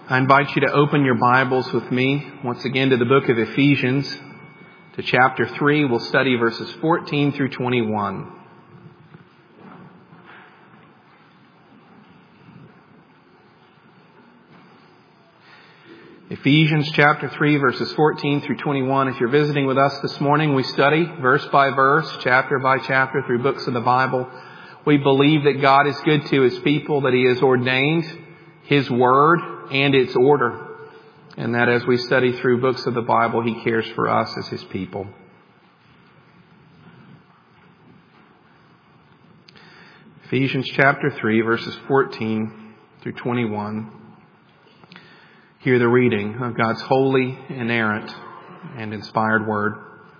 I invite you to open your Bibles with me once again to the book of Ephesians, to chapter 3. We'll study verses 14 through 21. Ephesians chapter 3, verses 14 through 21. If you're visiting with us this morning, we study verse by verse, chapter by chapter through books of the Bible. We believe that God is good to His people, that He has ordained His Word and its order, and that as we study through books of the Bible, He cares for us as His people. Ephesians chapter 3, verses 14 through 21. Hear the reading of God's holy, inerrant, and inspired Word.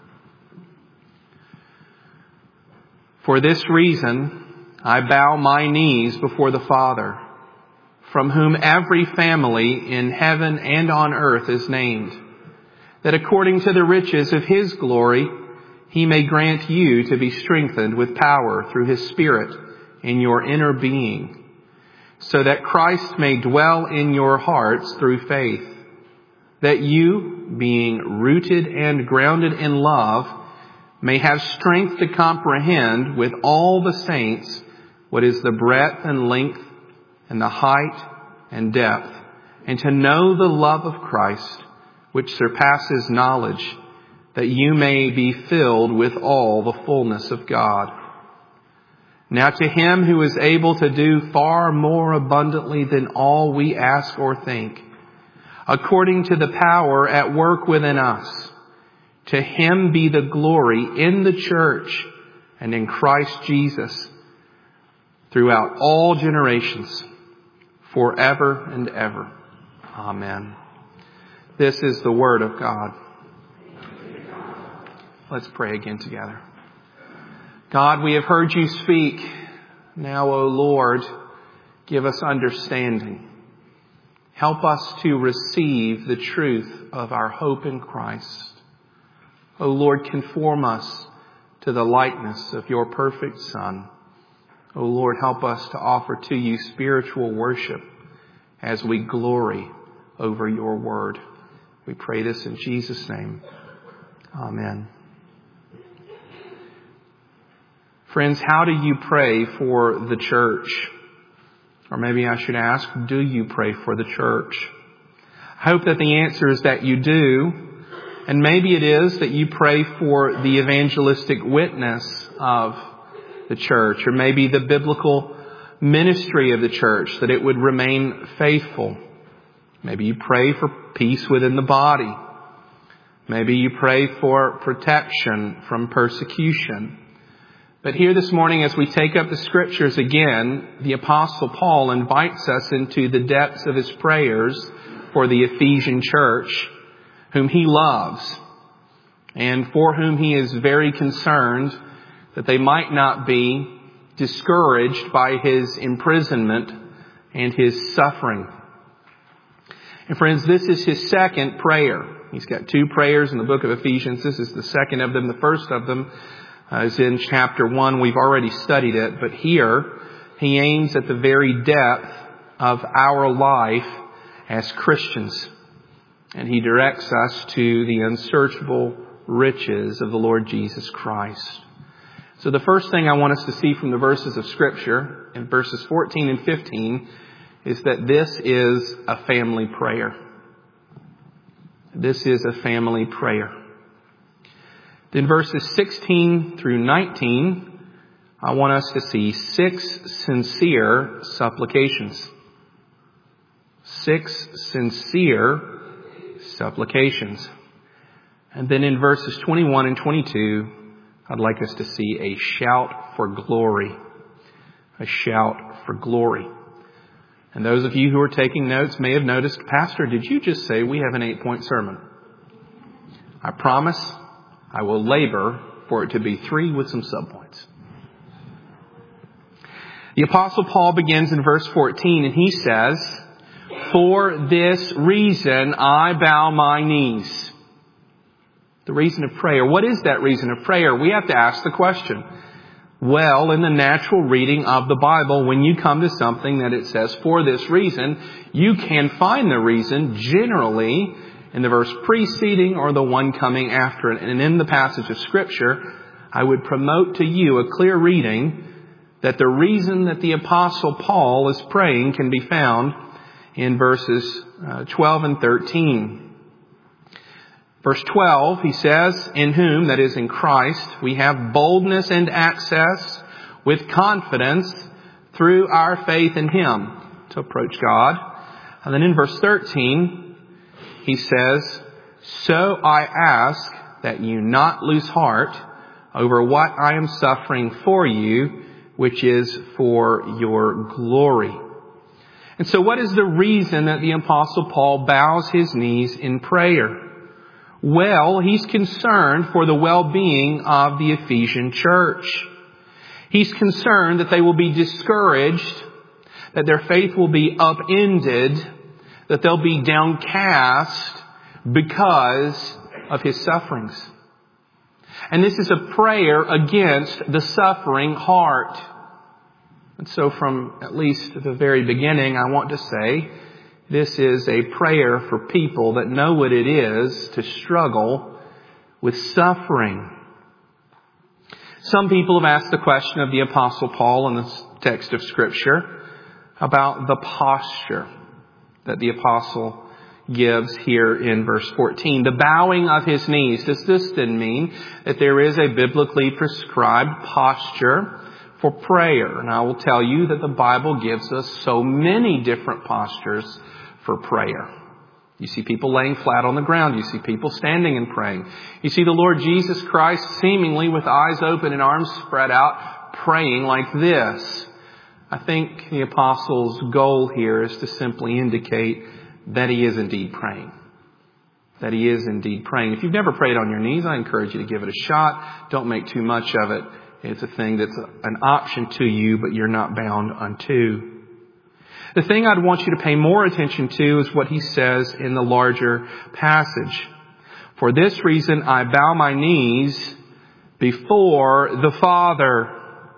For this reason, I bow my knees before the Father, from whom every family in heaven and on earth is named, that according to the riches of His glory, He may grant you to be strengthened with power through His Spirit in your inner being, so that Christ may dwell in your hearts through faith, that you, being rooted and grounded in love, may have strength to comprehend with all the saints what is the breadth and length and the height and depth, and to know the love of Christ, which surpasses knowledge, that you may be filled with all the fullness of God. Now to Him who is able to do far more abundantly than all we ask or think, according to the power at work within us, to Him be the glory in the church and in Christ Jesus throughout all generations, forever and ever. Amen. This is the Word of God. Let's pray again together. God, we have heard You speak. Now, O Lord, give us understanding. Help us to receive the truth of our hope in Christ. O Lord, conform us to the likeness of Your perfect Son. O Lord, help us to offer to You spiritual worship as we glory over Your Word. We pray this in Jesus' name. Amen. Friends, how do you pray for the church? Or maybe I should ask, do you pray for the church? I hope that the answer is that you do. And maybe it is that you pray for the evangelistic witness of the church, or maybe the biblical ministry of the church, that it would remain faithful. Maybe you pray for peace within the body. Maybe you pray for protection from persecution. But here this morning, as we take up the Scriptures again, the Apostle Paul invites us into the depths of his prayers for the Ephesian church, whom he loves, and for whom he is very concerned that they might not be discouraged by his imprisonment and his suffering. And friends, this is his second prayer. He's got two prayers in the book of Ephesians. This is the second of them. The first of them is in chapter 1. We've already studied it, but here he aims at the very depth of our life as Christians. And he directs us to the unsearchable riches of the Lord Jesus Christ. So the first thing I want us to see from the verses of Scripture in verses 14 and 15 is that this is a family prayer. This is a family prayer. Then verses 16 through 19, I want us to see 6 sincere supplications. 6 sincere supplications. And then in verses 21 and 22, I'd like us to see a shout for glory. A shout for glory. And those of you who are taking notes may have noticed, Pastor, did you just say we have an 8-point sermon? I promise I will labor for it to be 3 with some subpoints. The Apostle Paul begins in verse 14 and he says, for this reason I bow my knees. The reason of prayer. What is that reason of prayer? We have to ask the question. Well, in the natural reading of the Bible, when you come to something that it says for this reason, you can find the reason generally in the verse preceding or the one coming after it. And in the passage of Scripture, I would promote to you a clear reading that the reason that the Apostle Paul is praying can be found in verses 12 and 13. Verse 12, he says, in whom, that is in Christ, we have boldness and access with confidence through our faith in Him to approach God. And then in verse 13, he says, so I ask that you not lose heart over what I am suffering for you, which is for your glory. And so what is the reason that the Apostle Paul bows his knees in prayer? Well, he's concerned for the well-being of the Ephesian church. He's concerned that they will be discouraged, that their faith will be upended, that they'll be downcast because of his sufferings. And this is a prayer against the suffering heart. And so from at least the very beginning, I want to say, this is a prayer for people that know what it is to struggle with suffering. Some people have asked the question of the Apostle Paul in this text of Scripture about the posture that the Apostle gives here in verse 14. The bowing of his knees. Does this then mean that there is a biblically prescribed posture for prayer? And I will tell you that the Bible gives us so many different postures for prayer. You see people laying flat on the ground. You see people standing and praying. You see the Lord Jesus Christ seemingly with eyes open and arms spread out praying like this. I think the Apostle's goal here is to simply indicate that he is indeed praying. That he is indeed praying. If you've never prayed on your knees, I encourage you to give it a shot. Don't make too much of it. It's a thing that's an option to you, but you're not bound unto. The thing I'd want you to pay more attention to is what he says in the larger passage. For this reason, I bow my knees before the Father.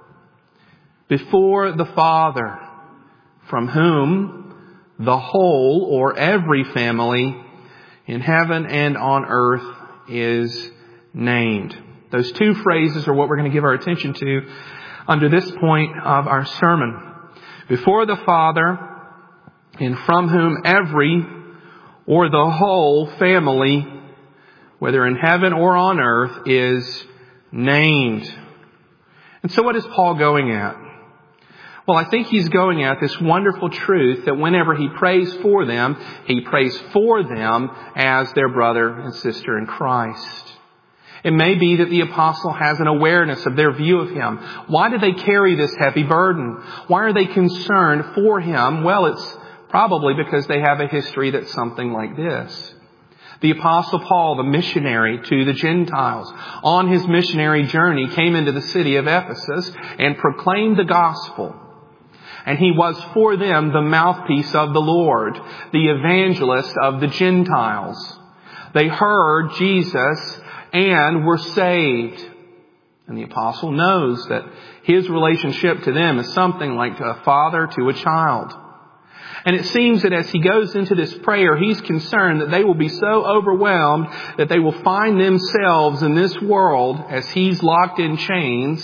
Before the Father, from whom the whole or every family in heaven and on earth is named. Those two phrases are what we're going to give our attention to under this point of our sermon. Before the Father, and from whom every or the whole family, whether in heaven or on earth, is named. And so what is Paul going at? Well, I think he's going at this wonderful truth that whenever he prays for them, he prays for them as their brother and sister in Christ. It may be that the apostle has an awareness of their view of him. Why do they carry this heavy burden? Why are they concerned for him? Well, it's probably because they have a history that's something like this. The Apostle Paul, the missionary to the Gentiles, on his missionary journey came into the city of Ephesus and proclaimed the gospel. And he was for them the mouthpiece of the Lord, the evangelist of the Gentiles. They heard Jesus and were saved. And the apostle knows that his relationship to them is something like a father to a child. And it seems that as he goes into this prayer, he's concerned that they will be so overwhelmed that they will find themselves in this world, as he's locked in chains,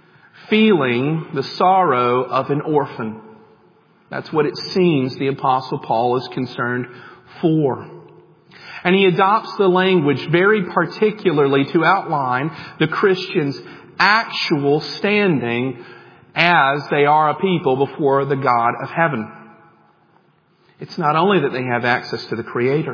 feeling the sorrow of an orphan. That's what it seems the Apostle Paul is concerned for. And he adopts the language very particularly to outline the Christians' actual standing as they are a people before the God of heaven. It's not only that they have access to the Creator,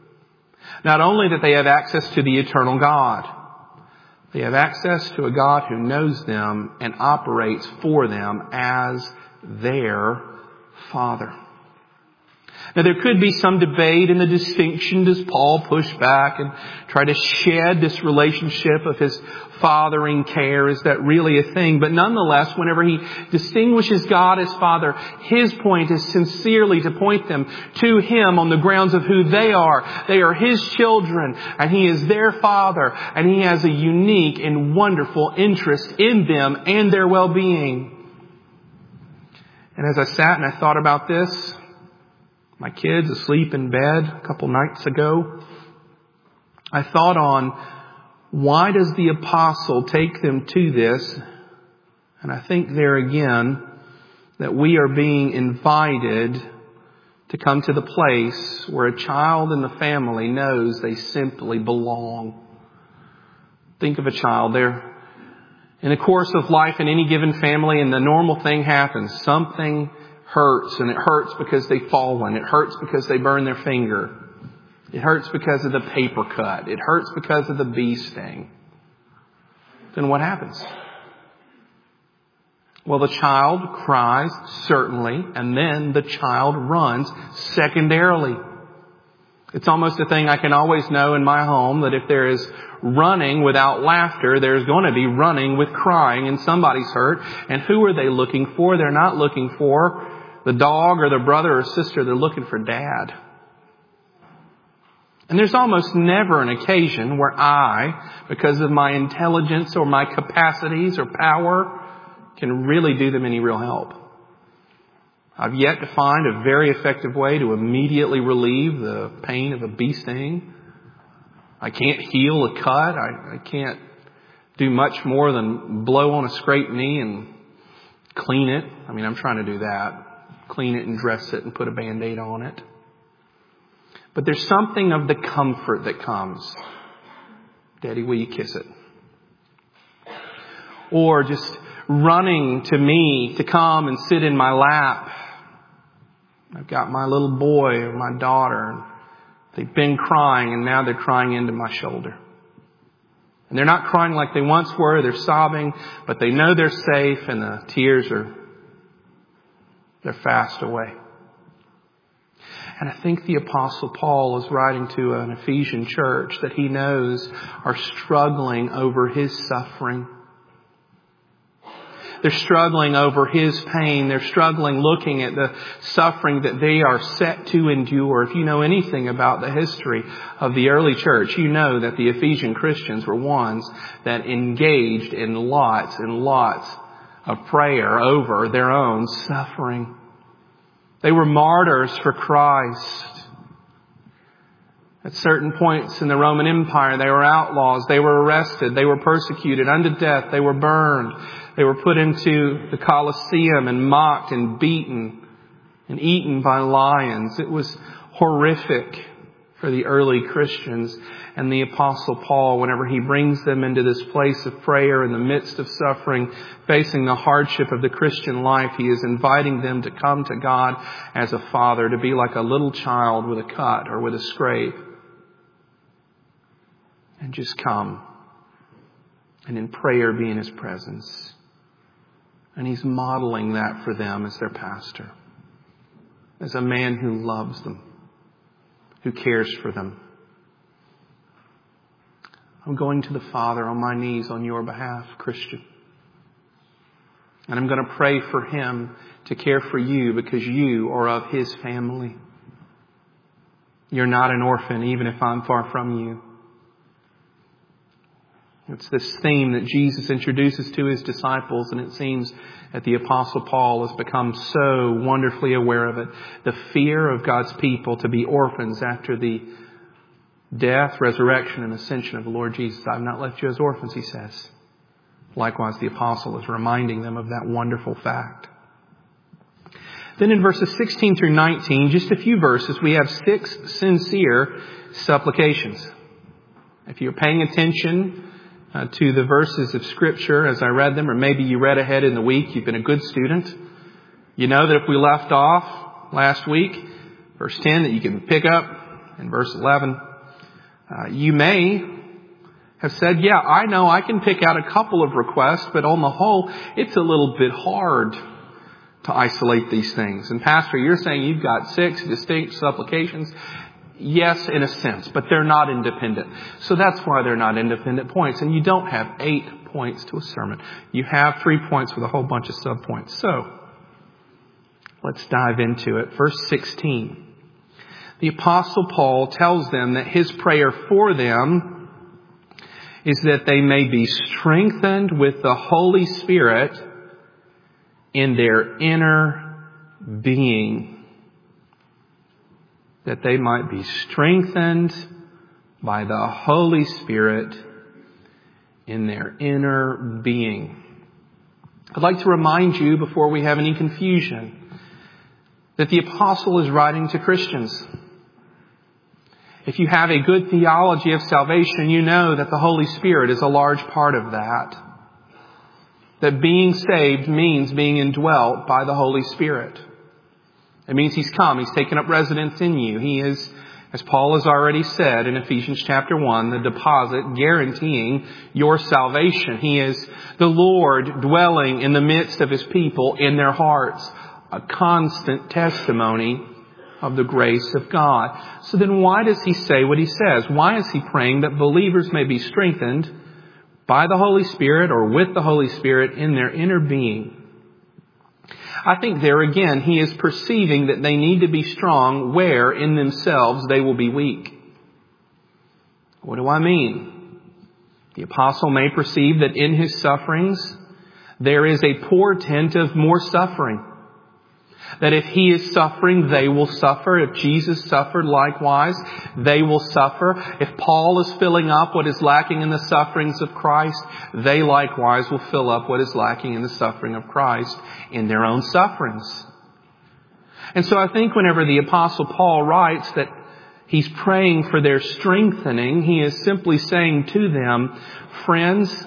not only that they have access to the eternal God, they have access to a God who knows them and operates for them as their Father. Now there could be some debate in the distinction. Does Paul push back and try to shed this relationship of his fathering care? Is that really a thing? But nonetheless, whenever he distinguishes God as Father, his point is sincerely to point them to Him on the grounds of who they are. They are His children, and He is their Father, and He has a unique and wonderful interest in them and their well-being. And as I sat and I thought about this, my kids asleep in bed a couple nights ago, I thought on why does the apostle take them to this? And I think there again that we are being invited to come to the place where a child in the family knows they simply belong. Think of a child there. In the course of life in any given family, and the normal thing happens. Something hurts, and it hurts because they've fallen. It hurts because they burn their finger. It hurts because of the paper cut. It hurts because of the bee sting. Then what happens? Well, the child cries, certainly, and then the child runs secondarily. It's almost a thing I can always know in my home that if there is running without laughter, there's going to be running with crying, and somebody's hurt. And who are they looking for? They're not looking for the dog or the brother or sister. They're looking for Dad. And there's almost never an occasion where I, because of my intelligence or my capacities or power, can really do them any real help. I've yet to find a very effective way to immediately relieve the pain of a bee sting. I can't heal a cut. I can't do much more than blow on a scraped knee and clean it. I mean, I'm trying to do that. Clean it and dress it and put a Band-Aid on it. But there's something of the comfort that comes. Daddy, will you kiss it? Or just running to me to come and sit in my lap. I've got my little boy or my daughter. They've been crying, and now they're crying into my shoulder. And they're not crying like they once were. They're sobbing, but they know they're safe, and the tears they're fast away. And I think the Apostle Paul is writing to an Ephesian church that he knows are struggling over his suffering. They're struggling over his pain. They're struggling looking at the suffering that they are set to endure. If you know anything about the history of the early church, you know that the Ephesian Christians were ones that engaged in lots and lots of prayer over their own suffering. They were martyrs for Christ. At certain points in the Roman Empire, they were outlaws. They were arrested. They were persecuted unto death. They were burned. They were put into the Colosseum and mocked and beaten and eaten by lions. It was horrific for the early Christians. And the Apostle Paul, whenever he brings them into this place of prayer in the midst of suffering, facing the hardship of the Christian life, he is inviting them to come to God as a father, to be like a little child with a cut or with a scrape. And just come and in prayer be in His presence. And he's modeling that for them as their pastor, as a man who loves them, who cares for them. I'm going to the Father on my knees on your behalf, Christian. And I'm going to pray for Him to care for you because you are of His family. You're not an orphan, even if I'm far from you. It's this theme that Jesus introduces to His disciples, and it seems that the Apostle Paul has become so wonderfully aware of it. The fear of God's people to be orphans after the death, resurrection, and ascension of the Lord Jesus. I've not left you as orphans, he says. Likewise, the Apostle is reminding them of that wonderful fact. Then in verses 16 through 19, just a few verses, we have 6 sincere supplications. If you're paying attention to the verses of Scripture as I read them, or maybe you read ahead in the week, you've been a good student. You know that if we left off last week, verse 10, that you can pick up in verse 11. You may have said, yeah, I know I can pick out a couple of requests, but on the whole, it's a little bit hard to isolate these things. And Pastor, you're saying you've got 6 distinct supplications. Yes, in a sense, but they're not independent. So that's why they're not independent points. And you don't have 8 points to a sermon. You have 3 points with a whole bunch of subpoints. So let's dive into it. Verse 16. The Apostle Paul tells them that his prayer for them is that they may be strengthened with the Holy Spirit in their inner being. That they might be strengthened by the Holy Spirit in their inner being. I'd like to remind you, before we have any confusion, that the apostle is writing to Christians. If you have a good theology of salvation, you know that the Holy Spirit is a large part of that. That being saved means being indwelt by the Holy Spirit. It means He's come. He's taken up residence in you. He is, as Paul has already said in Ephesians chapter 1, the deposit guaranteeing your salvation. He is the Lord dwelling in the midst of His people in their hearts. A constant testimony of the grace of God. So then why does he say what he says? Why is he praying that believers may be strengthened by the Holy Spirit or with the Holy Spirit in their inner being? I think there again, he is perceiving that they need to be strong where in themselves they will be weak. What do I mean? The apostle may perceive that in his sufferings there is a portent of more suffering. That if he is suffering, they will suffer. If Jesus suffered likewise, they will suffer. If Paul is filling up what is lacking in the sufferings of Christ, they likewise will fill up what is lacking in the suffering of Christ in their own sufferings. And so I think whenever the Apostle Paul writes that he's praying for their strengthening, he is simply saying to them, friends,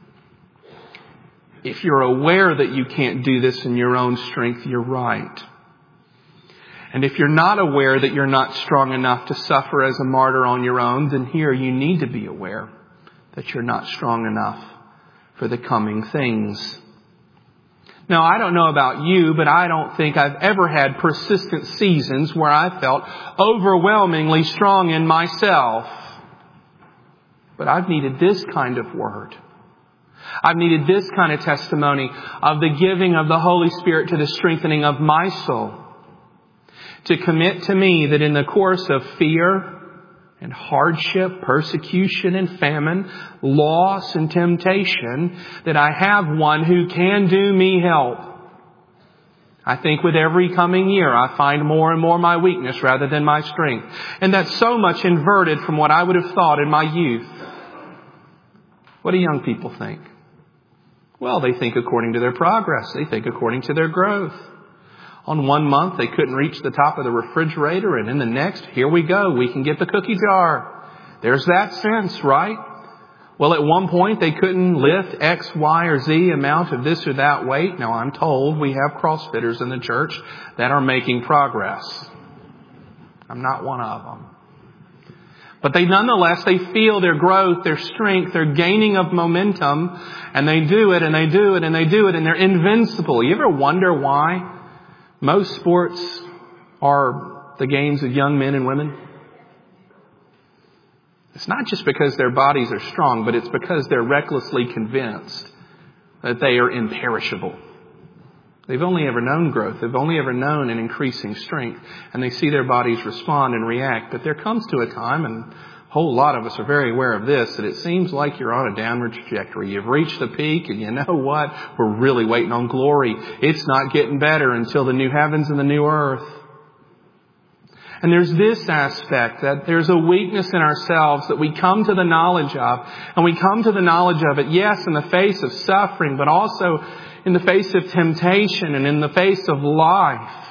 if you're aware that you can't do this in your own strength, you're right. And if you're not aware that you're not strong enough to suffer as a martyr on your own, then here you need to be aware that you're not strong enough for the coming things. Now, I don't know about you, but I don't think I've ever had persistent seasons where I felt overwhelmingly strong in myself. But I've needed this kind of word. I've needed this kind of testimony of the giving of the Holy Spirit to the strengthening of my soul. To commit to me that in the course of fear and hardship, persecution and famine, loss and temptation, that I have one who can do me help. I think with every coming year I find more and more my weakness rather than my strength. And that's so much inverted from what I would have thought in my youth. What do young people think? Well, they think according to their progress. They think according to their growth. On one month, they couldn't reach the top of the refrigerator, and in the next, here we go. We can get the cookie jar. There's that sense, right? Well, at one point, they couldn't lift X, Y, or Z amount of this or that weight. Now, I'm told we have CrossFitters in the church that are making progress. I'm not one of them. But nonetheless, they feel their growth, their strength, their gaining of momentum, and they do it, and they do it, and they do it, and they're invincible. You ever wonder why most sports are the games of young men and women? It's not just because their bodies are strong, but it's because they're recklessly convinced that they are imperishable. They've only ever known growth. They've only ever known an increasing strength. And they see their bodies respond and react. But there comes to a time, and a whole lot of us are very aware of this, that it seems like you're on a downward trajectory. You've reached the peak, and you know what? We're really waiting on glory. It's not getting better until the new heavens and the new earth. And there's this aspect that there's a weakness in ourselves that we come to the knowledge of. And we come to the knowledge of it, yes, in the face of suffering, but also in the face of temptation and in the face of life.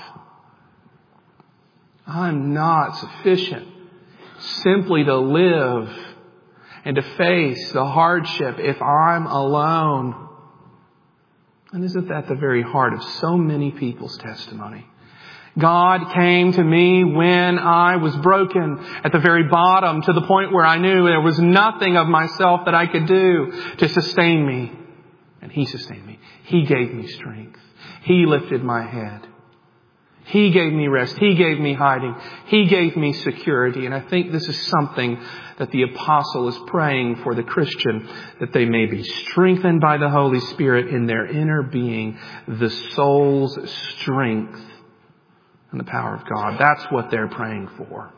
I'm not sufficient simply to live and to face the hardship if I'm alone. And isn't that the very heart of so many people's testimony? God came to me when I was broken at the very bottom, to the point where I knew there was nothing of myself that I could do to sustain me. And He sustained me. He gave me strength. He lifted my head. He gave me rest. He gave me hiding. He gave me security. And I think this is something that the apostle is praying for the Christian, that they may be strengthened by the Holy Spirit in their inner being, the soul's strength and the power of God. That's what they're praying for.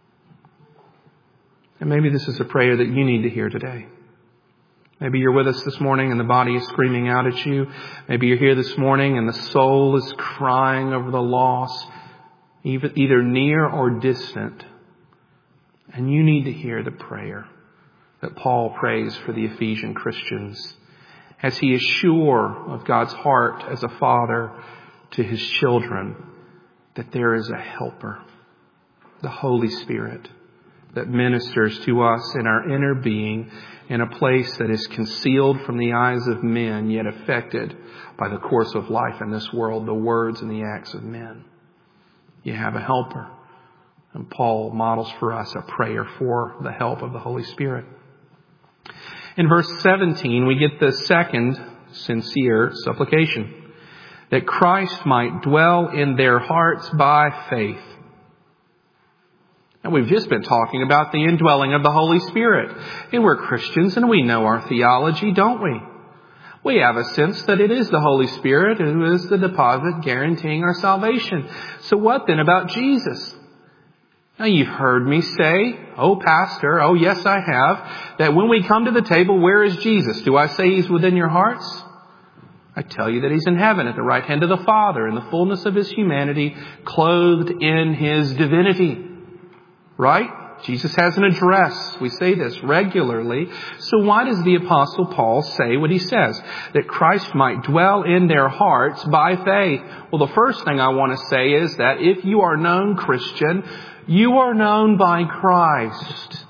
And maybe this is a prayer that you need to hear today. Maybe you're with us this morning and the body is screaming out at you. Maybe you're here this morning and the soul is crying over the loss, either near or distant. And you need to hear the prayer that Paul prays for the Ephesian Christians as he is sure of God's heart as a father to his children, that there is a helper, the Holy Spirit, that ministers to us in our inner being in a place that is concealed from the eyes of men, yet affected by the course of life in this world, the words and the acts of men. You have a helper. And Paul models for us a prayer for the help of the Holy Spirit. In verse 17, we get the second sincere supplication, that Christ might dwell in their hearts by faith. And we've just been talking about the indwelling of the Holy Spirit. And we're Christians and we know our theology, don't we? We have a sense that it is the Holy Spirit who is the deposit guaranteeing our salvation. So what then about Jesus? Now you've heard me say, oh pastor, oh yes I have, that when we come to the table, where is Jesus? Do I say He's within your hearts? I tell you that He's in heaven at the right hand of the Father in the fullness of His humanity, clothed in His divinity. Right? Jesus has an address. We say this regularly. So why does the Apostle Paul say what he says? That Christ might dwell in their hearts by faith. Well, the first thing I want to say is that if you are known Christian, you are known by Christ.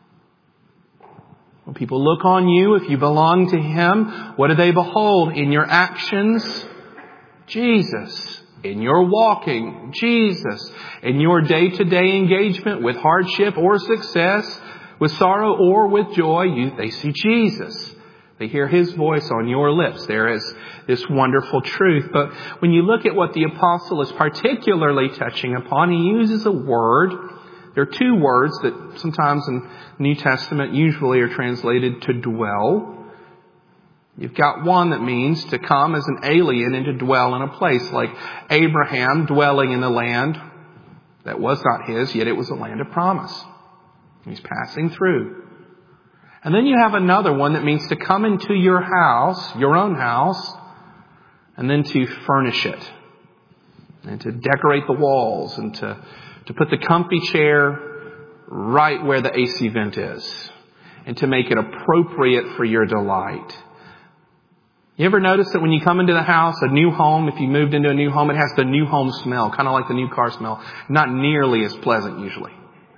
When people look on you, if you belong to Him, what do they behold? In your actions, Jesus. In your walking, Jesus. In your day-to-day engagement with hardship or success, with sorrow or with joy, they see Jesus. They hear His voice on your lips. There is this wonderful truth. But when you look at what the apostle is particularly touching upon, he uses a word. There are two words that sometimes in the New Testament usually are translated to dwell. You've got one that means to come as an alien and to dwell in a place, like Abraham dwelling in the land that was not his, yet it was a land of promise. He's passing through. And then you have another one that means to come into your house, your own house, and then to furnish it, and to decorate the walls, and to put the comfy chair right where the AC vent is, and to make it appropriate for your delight. You ever notice that when you come into the house, a new home, if you moved into a new home, it has the new home smell, kind of like the new car smell. Not nearly as pleasant usually.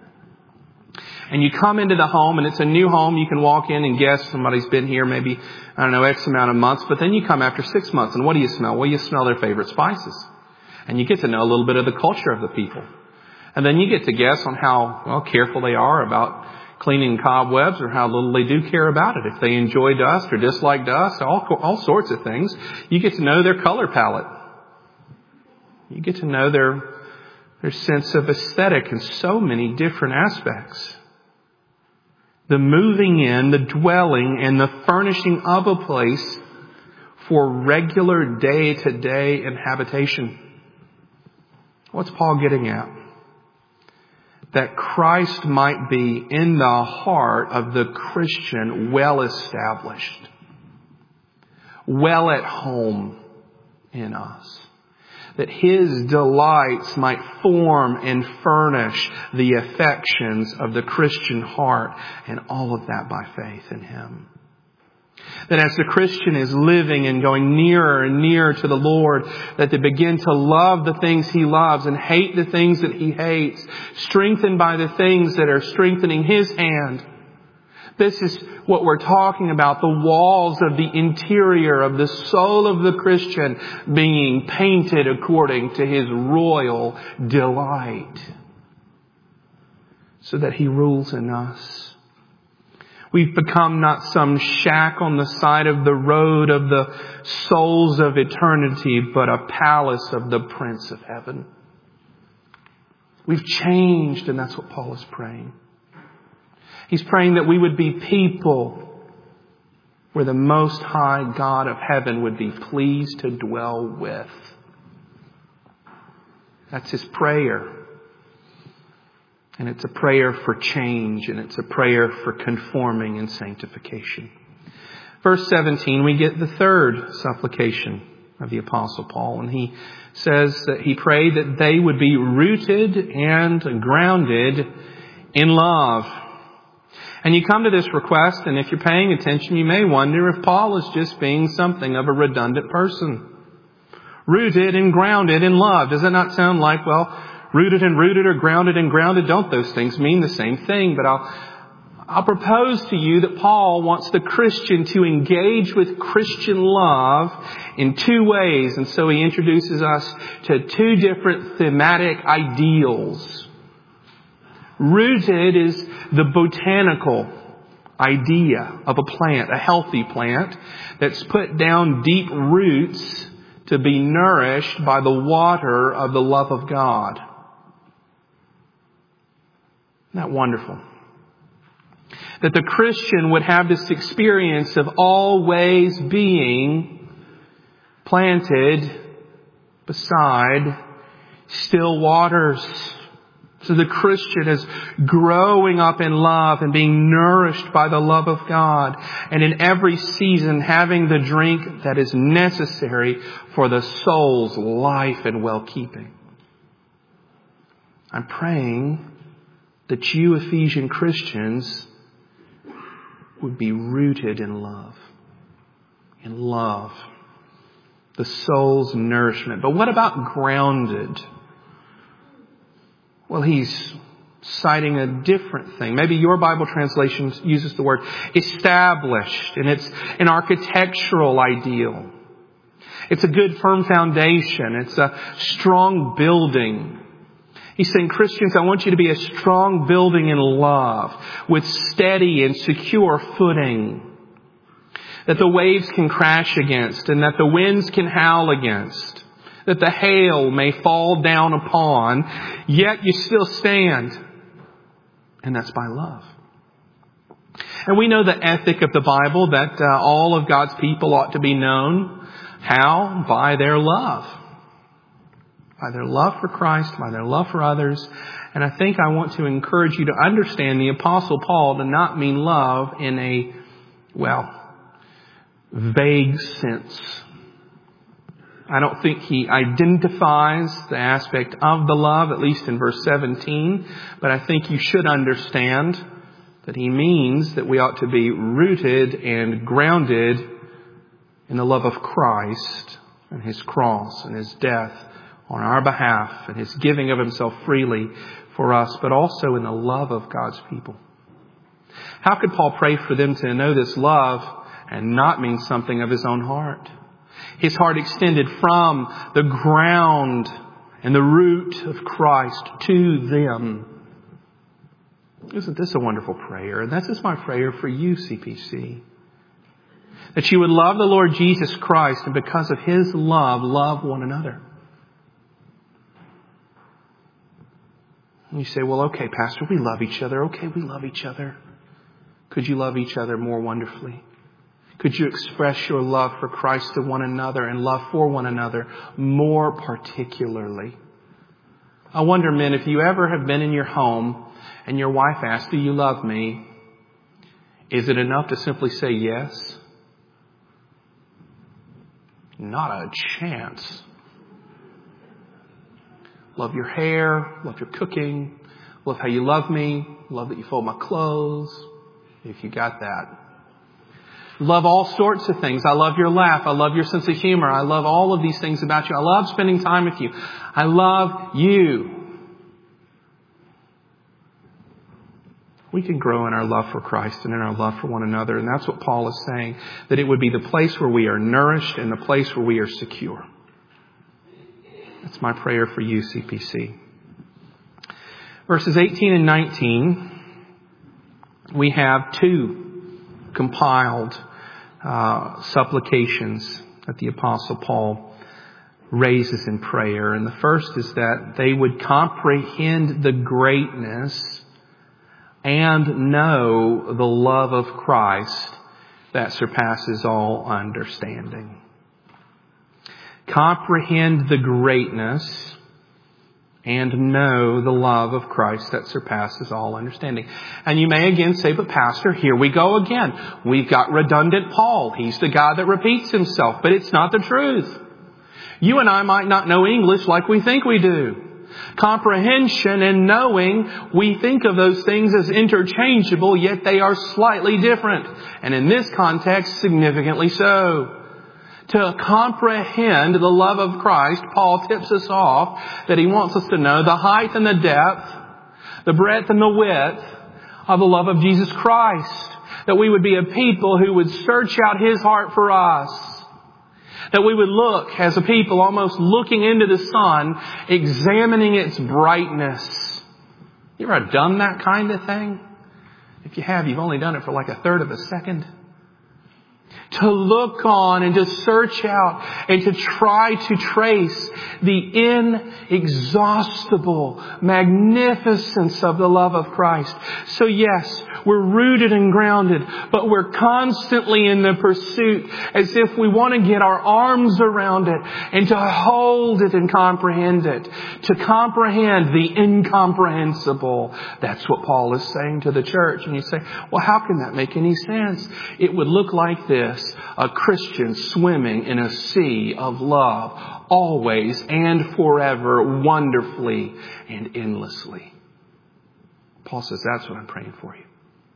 And you come into the home and it's a new home. You can walk in and guess somebody's been here maybe, X amount of months. But then you come after 6 months and what do you smell? Well, you smell their favorite spices. And you get to know a little bit of the culture of the people. And then you get to guess on how careful they are about cleaning cobwebs or how little they do care about it. If they enjoy dust or dislike dust, all sorts of things. You get to know their color palette. You get to know their sense of aesthetic in so many different aspects. The moving in, the dwelling, and the furnishing of a place for regular day-to-day inhabitation. What's Paul getting at? That Christ might be in the heart of the Christian well established, well at home in us. That His delights might form and furnish the affections of the Christian heart, and all of that by faith in Him. That as the Christian is living and going nearer and nearer to the Lord, that they begin to love the things He loves and hate the things that He hates, strengthened by the things that are strengthening His hand. This is what we're talking about, the walls of the interior of the soul of the Christian being painted according to His royal delight, so that He rules in us. We've become not some shack on the side of the road of the souls of eternity, but a palace of the Prince of Heaven. We've changed, and that's what Paul is praying. He's praying that we would be people where the Most High God of heaven would be pleased to dwell with. That's his prayer. And it's a prayer for change, and it's a prayer for conforming and sanctification. Verse 17, we get the third supplication of the Apostle Paul. And he says that he prayed that they would be rooted and grounded in love. And you come to this request, and if you're paying attention, you may wonder if Paul is just being something of a redundant person. Rooted and grounded in love. Does that not sound like, well, rooted and rooted or grounded and grounded? Don't those things mean the same thing? But I'll propose to you that Paul wants the Christian to engage with Christian love in two ways. And so he introduces us to two different thematic ideals. Rooted is the botanical idea of a plant, a healthy plant that's put down deep roots to be nourished by the water of the love of God. Isn't that wonderful? That the Christian would have this experience of always being planted beside still waters. So the Christian is growing up in love and being nourished by the love of God. And in every season having the drink that is necessary for the soul's life and well-keeping. I'm praying that you Ephesian Christians would be rooted in love. In love. The soul's nourishment. But what about grounded? Well, he's citing a different thing. Maybe your Bible translation uses the word established, and it's an architectural ideal. It's a good firm foundation. It's a strong building. He's saying, Christians, I want you to be a strong building in love with steady and secure footing that the waves can crash against and that the winds can howl against, that the hail may fall down upon, yet you still stand. And that's by love. And we know the ethic of the Bible that all of God's people ought to be known. How? By their love. By their love for Christ, by their love for others. And I think I want to encourage you to understand the Apostle Paul to not mean love in a, vague sense. I don't think he identifies the aspect of the love, at least in verse 17. But I think you should understand that he means that we ought to be rooted and grounded in the love of Christ and his cross and his death on our behalf and his giving of himself freely for us, but also in the love of God's people. How could Paul pray for them to know this love and not mean something of his own heart? His heart extended from the ground and the root of Christ to them. Isn't this a wonderful prayer? And this is my prayer for you, CPC. That you would love the Lord Jesus Christ and because of his love, love one another. And you say, well, okay, Pastor, we love each other. Okay, we love each other. Could you love each other more wonderfully? Could you express your love for Christ to one another and love for one another more particularly? I wonder, men, if you ever have been in your home and your wife asks, do you love me? Is it enough to simply say yes? Not a chance. Love your hair, love your cooking, love how you love me, love that you fold my clothes, if you got that. Love all sorts of things. I love your laugh. I love your sense of humor. I love all of these things about you. I love spending time with you. I love you. We can grow in our love for Christ and in our love for one another. And that's what Paul is saying, that it would be the place where we are nourished and the place where we are secure. That's my prayer for you, CPC. Verses 18 and 19, we have two compiled supplications that the Apostle Paul raises in prayer. And the first is that they would comprehend the greatness and know the love of Christ that surpasses all understanding. Comprehend the greatness and know the love of Christ that surpasses all understanding. And you may again say, but Pastor, here we go again. We've got redundant Paul. He's the guy that repeats himself, but it's not the truth. You and I might not know English like we think we do. Comprehension and knowing, we think of those things as interchangeable, yet they are slightly different. And in this context, significantly so. To comprehend the love of Christ, Paul tips us off that he wants us to know the height and the depth, the breadth and the width of the love of Jesus Christ. That we would be a people who would search out His heart for us. That we would look as a people almost looking into the sun, examining its brightness. You ever done that kind of thing? If you have, you've only done it for like a third of a second. To look on and to search out and to try to trace the inexhaustible magnificence of the love of Christ. So yes, we're rooted and grounded, but we're constantly in the pursuit as if we want to get our arms around it and to hold it and comprehend it. To comprehend the incomprehensible. That's what Paul is saying to the church. And you say, well, how can that make any sense? It would look like this. A Christian swimming in a sea of love, always and forever, wonderfully and endlessly. Paul says, that's what I'm praying for you.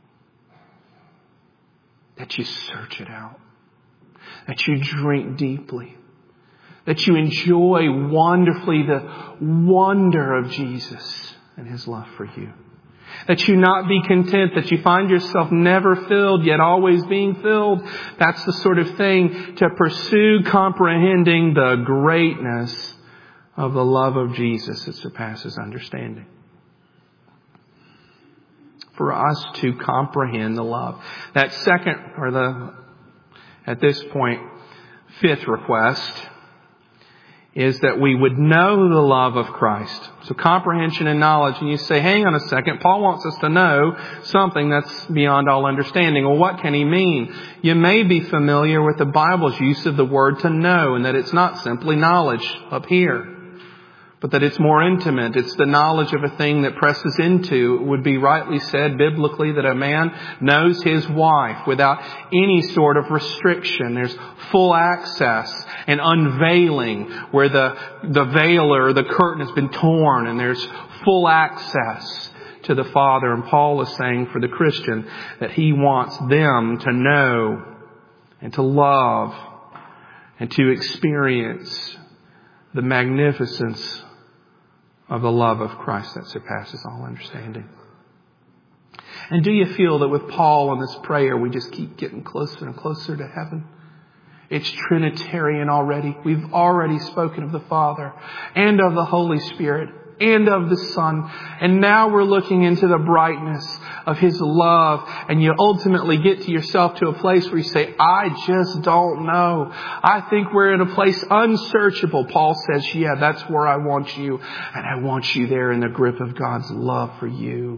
That you search it out. That you drink deeply. That you enjoy wonderfully the wonder of Jesus and His love for you. That you not be content, that you find yourself never filled, yet always being filled. That's the sort of thing to pursue, comprehending the greatness of the love of Jesus that surpasses understanding. For us to comprehend the love. That second, at this point, fifth request is that we would know the love of Christ. So comprehension and knowledge. And you say, hang on a second, Paul wants us to know something that's beyond all understanding. Well, what can he mean? You may be familiar with the Bible's use of the word to know, and that it's not simply knowledge up here, but that it's more intimate. It's the knowledge of a thing that presses into. It would be rightly said biblically that a man knows his wife without any sort of restriction. There's full access and unveiling where the veil or the curtain has been torn, and there's full access to the Father. And Paul is saying for the Christian that he wants them to know and to love and to experience the magnificence of the love of Christ that surpasses all understanding. And do you feel that with Paul in this prayer, we just keep getting closer and closer to heaven? It's Trinitarian already. We've already spoken of the Father and of the Holy Spirit and of the Son. And now we're looking into the brightness of His love. And you ultimately get to yourself to a place where you say, I just don't know. I think we're in a place unsearchable. Paul says, yeah, that's where I want you. And I want you there in the grip of God's love for you.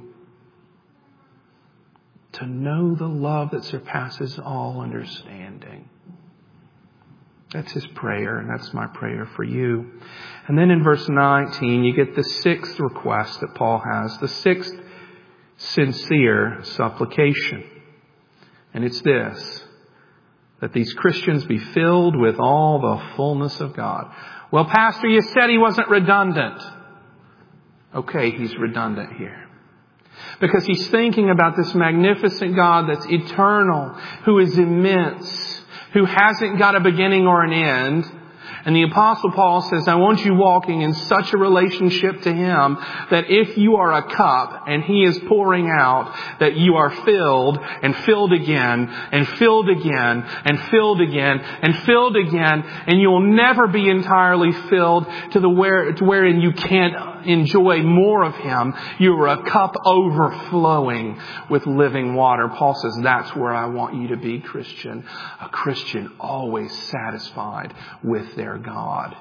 To know the love that surpasses all understanding. That's his prayer, and that's my prayer for you. And then in verse 19, you get the sixth request that Paul has, the sixth sincere supplication. And it's this, that these Christians be filled with all the fullness of God. Well, Pastor, you said he wasn't redundant. Okay, he's redundant here. Because he's thinking about this magnificent God that's eternal, who is immense, who hasn't got a beginning or an end. And the Apostle Paul says, I want you walking in such a relationship to Him that if you are a cup and He is pouring out, that you are filled and filled again and filled again and filled again and filled again. And you'll never be entirely filled to wherein you can't enjoy more of Him, you are a cup overflowing with living water. Paul says, that's where I want you to be, Christian. A Christian always satisfied with their God.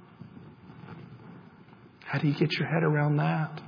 How do you get your head around that?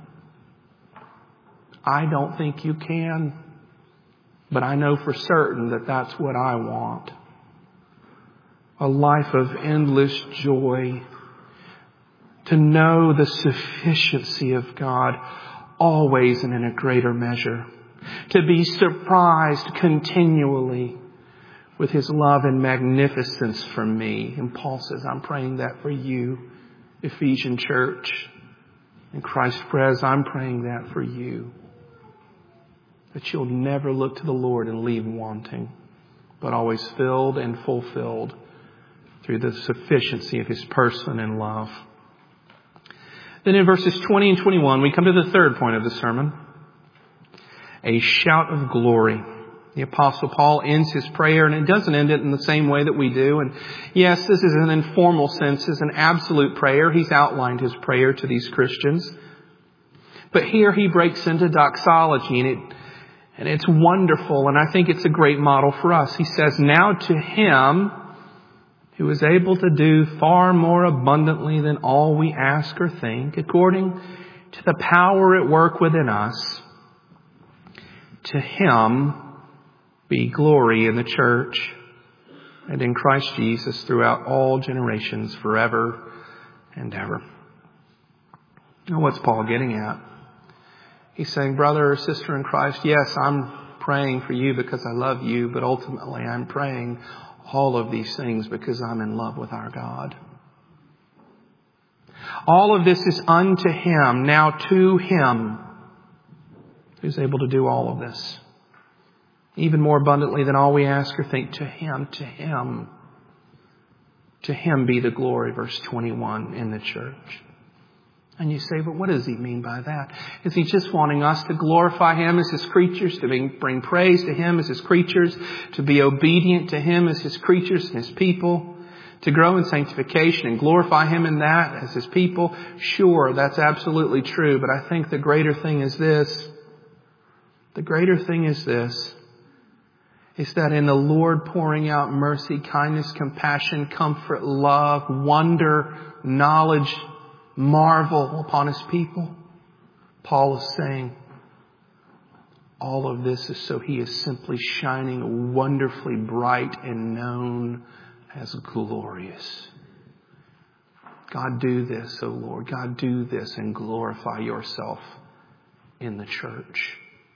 I don't think you can, but I know for certain that that's what I want. A life of endless joy. To know the sufficiency of God always and in a greater measure. To be surprised continually with His love and magnificence for me. And Paul says, I'm praying that for you, Ephesian church. And Christ Pres, I'm praying that for you. That you'll never look to the Lord and leave wanting, but always filled and fulfilled through the sufficiency of His person and love. Then in verses 20 and 21, we come to the third point of the sermon. A shout of glory. The Apostle Paul ends his prayer, and it doesn't end it in the same way that we do. And yes, this is an informal sense, is an absolute prayer. He's outlined his prayer to these Christians. But here he breaks into doxology, and it's wonderful, and I think it's a great model for us. He says, now to Him who is able to do far more abundantly than all we ask or think, according to the power at work within us, to Him be glory in the church and in Christ Jesus throughout all generations, forever and ever. Now, what's Paul getting at? He's saying, brother or sister in Christ, yes, I'm praying for you because I love you, but ultimately I'm praying all of these things because I'm in love with our God. All of this is unto Him, now to Him who's able to do all of this. Even more abundantly than all we ask or think. To Him, to Him. To Him be the glory, verse 21, in the church. And you say, but what does he mean by that? Is he just wanting us to glorify Him as His creatures, to bring praise to Him as His creatures, to be obedient to Him as His creatures and His people, to grow in sanctification and glorify Him in that as His people? Sure, that's absolutely true. But I think the greater thing is this. The greater thing is this. Is that in the Lord pouring out mercy, kindness, compassion, comfort, love, wonder, knowledge, marvel upon His people, Paul is saying all of this is so He is simply shining wonderfully bright and known as glorious. God, do this, O Lord. God, do this and glorify Yourself in the church.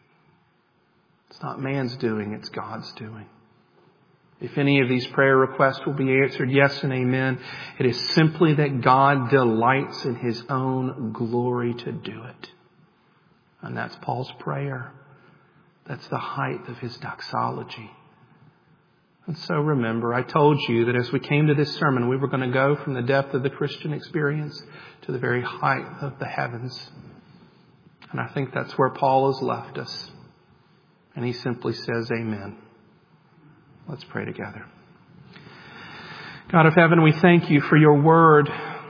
It's not man's doing, it's God's doing. If any of these prayer requests will be answered, yes and amen, it is simply that God delights in His own glory to do it. And that's Paul's prayer. That's the height of his doxology. And so remember, I told you that as we came to this sermon, we were going to go from the depth of the Christian experience to the very height of the heavens. And I think that's where Paul has left us. And he simply says, amen. Let's pray together. God of heaven, we thank You for Your word.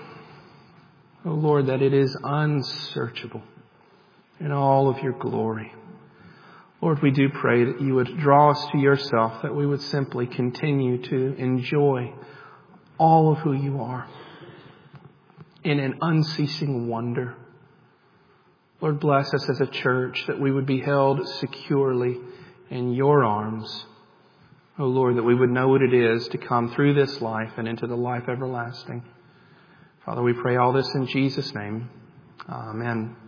Oh Lord, that it is unsearchable in all of Your glory. Lord, we do pray that You would draw us to Yourself, that we would simply continue to enjoy all of who You are in an unceasing wonder. Lord, bless us as a church, that we would be held securely in Your arms. Oh Lord, that we would know what it is to come through this life and into the life everlasting. Father, we pray all this in Jesus' name. Amen.